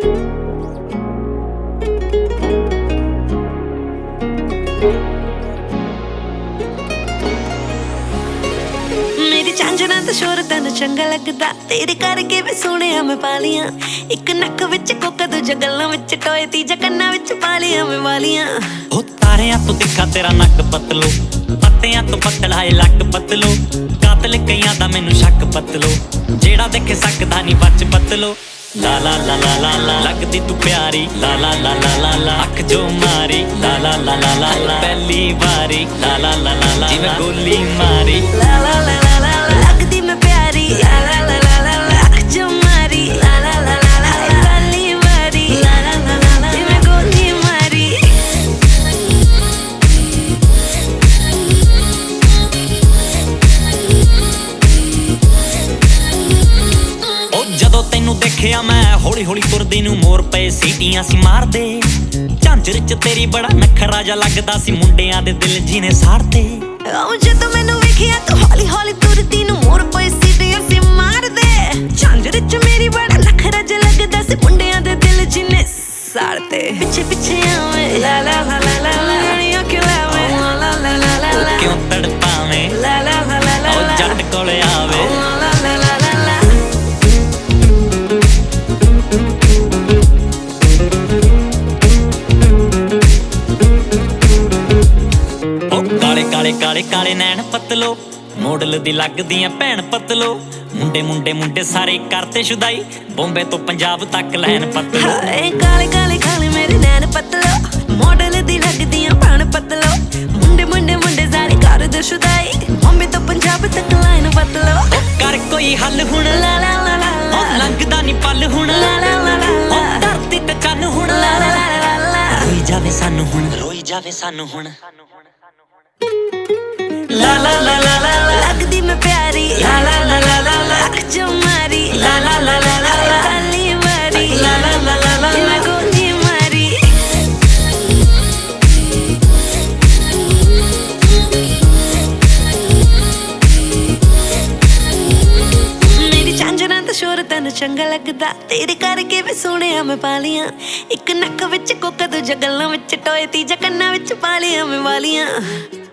मेरी झांझरां दा शोर तैनूं चंगा लगदा, तेरे करके वे सोहणिया मैं पालियां। इक नक विच कोका दूजा गल्लां विच टोए, तीजा कन्नां विच पालियां मैं वालियां। ओ तारियां तो दिखा तेरा नक पतलो, पत्तियां तो पतला है लक पतलो। कातल कईयां दा मैनू शक पतलो, जेड़ा देखे सकदा नी बच पतलो। ला ला ला ला ला ला लगदी तू प्यारी, ला ला ला ला ला ला अख जो मारी, ला ला ला ला ला ला पहली बारी, ला ला ला ला ला जिवें गोली मारी। ला ला ला ला ला लगदी मैं प्यारी, ला ला ला ला ला ला अख जो मारी, ला ला ला ला ला पहली बारी, ला ला ला ला ला जिवें गोली मारी। ਜਦੋਂ ਤੈਨੂੰ ਦੇਖਿਆ ਮੈਂ ਹੌਲੀ ਹੌਲੀ ਤੁਰਦੀ ਨੂੰ ਮੋਰ ਪਏ ਸੀਟੀਆਂ ਸੀ ਮਾਰਦੇ। ਝਾਂਜਰ ਚ ਤੇਰੀ ਬੜਾ ਨਖਰਾ ਜਾ ਲੱਗਦਾ ਸੀ, ਮੁੰਡਿਆਂ ਦੇ ਦਿਲ ਜਿਹਨੇ ਸਾੜਦੇ। ਉਹ ਜਦੋਂ ਮੈਨੂੰ ਵੇਖਿਆ ਤੂੰ ਹੌਲੀ ਹੌਲੀ ਤੁਰਦੀ ਨੂੰ ਮੋਰ ਪਏ ਸੀਟੀਆਂ ਸੀ ਮਾਰਦੇ। ਝਾਂਜਰ ਚ ਮੇਰੀ ਬੜਾ ਨਖਰਾ ਜਾ ਲੱਗਦਾ ਸੀ, ਮੁੰਡਿਆਂ ਦੇ ਦਿਲ ਜਿਹਨੇ ਸਾੜਦੇ। ਪਿੱਛੇ ਪਿੱਛੇ ਆਵੇਂ ਲਾ ਲਾ ਲਾ ਲਾ ਲਾ ਲਾ ਕਿਉਂ ਲਾਵੇਂ ਲਾ ਲਾ ਲਾ ਲਾ ਲਾ ਕਿਉਂ ਤੜਪਾਵੇਂ ਲਾ ਲਾ ਲਾ ਲਾ ਲਾ ਉਹ ਜੱਟ ਕੋਲ ਆਵੇ। ਲਾ ਲਾ ਲਾ ਲਾ ਲਾ ਕਾਲੇ ਕਾਲੇ ਕਾਲੇ ਕਾਲੇ ਨੈਣ ਪਤਲੋ, ਮੋਡਲ ਦੀ ਲੱਗਦੀਆਂ ਭੈਣ ਪਤਲੋ। ਮੁੰਡੇ ਮੁੰਡੇ ਮੁੰਡੇ ਸਾਰੇ ਕਰਤੇ ਸ਼ੁਦਾਈ, ਬੰਬੇ ਤੋਂ ਪੰਜਾਬ ਤੱਕ ਲੈਣ ਪਤਲੋ। ਹਾਏ ਕਾਲੇ ਕਾਲੇ ਕਾਲੇ ਮੇਰੇ ਨੈਣ ਪਤਲੋ, ਮੋਡਲ ਦੀ ਲੱਗਦੀਆਂ ਭੈਣ ਪਤਲੋ। ਮੁੰਡੇ ਮੁੰਡੇ ਮੁੰਡੇ ਸਾਰੇ ਕਰਦੇ ਸ਼ੁਦਾਈ, ਬੰਬੇ ਤੋਂ ਪੰਜਾਬ ਤੱਕ ਲੈਣ ਪਤਲੋ। ਕਰ ਕੋਈ ਹੱਲ ਹੁਣ, ਲਾ ਲਾ ਲਾ ਲਾ ਉਹ ਲੰਘਦਾ ਨੀ ਪਲ ਹੁਣ, ਲਾ ਲਾ ਲਾ ਲਾ ਉਹ ਧਰਤੀ ਤੇ ਚੰਨ ਹੁਣ, ਲਾ ਲਾ ਲਾ ਲਾ ਰੋਈ ਜਾਵੇ ਸਾਨੂੰ ਹੁਣ, ਰੋਈ ਜਾਵੇ ਸਾਨੂੰ ਹੁਣ। ਲਾ ਲਾ ਲਾ ਲਾ ਲਾ ਲੱਗਦੀ ਮੈਂ ਪਿਆਰੀ, ਲਾ ਲਾ ਲਾ ਲਾ ਲਾ ਲਾ ਅੱਖ ਜੋ ਮਾਰੀ, ਲਾ ਲਾ ਲਾ ਲਾ ਲਾ ਲਾ ਤਾਲੀ ਮਾਰੀ, ਲਾ ਲਾ ਲਾ ਲਾ ਲਾ ਜਿਵੇਂ ਗੋਲੀ ਮਾਰੀ। ਮੇਰੀ ਝਾਂਝਰਾਂ ਦਾ ਸ਼ੋਰ ਤੈਨੂੰ ਚੰਗਾ ਲੱਗਦਾ, ਤੇਰੇ ਕਰਕੇ ਵੇ ਸੋਹਣਿਆ ਮੈਂ ਪਾਲੀਆਂ। ਇੱਕ ਨੱਕ ਵਿੱਚ ਕੋਕਾ ਦੂਜਾ ਗੱਲਾਂ ਵਿੱਚ ਟੋਏ, ਤੀਜਾ ਕੰਨਾਂ ਵਿੱਚ ਪਾਲੀਆਂ ਮੈਂ ਵਾਲੀਆਂ।